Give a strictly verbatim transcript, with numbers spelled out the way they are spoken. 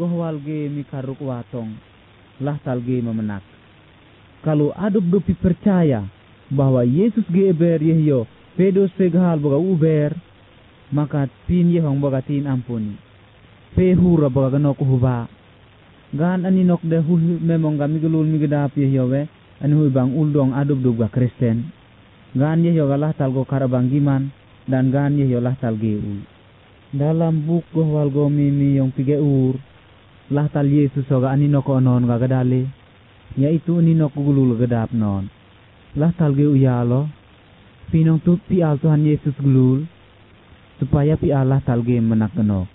gohwalge mi karuk watong lah talge memenak. Kalau adup dupi percaya bahwa Yesus ge eber yehyo pedos pegahal boga uber, maka pin yehong boga tin ampuni. Pehura boga ganok huba. Gan aninok de hu memong kami gelul mi gedap yehyo we, ani hui bang uldong adup duga Kristen. Gan yehyo galah talgo karabang giman dan gan yehyo lah talge u. Dalam buk gohwal go mimi yang pige ur, lah tal Yesus soga aninok onon gagadale, yaitu aninok gulul gedap non. Lah talge uyalo, pinong tu pi al Tuhan Yesus gulul, supaya pi Allah talge menak genok.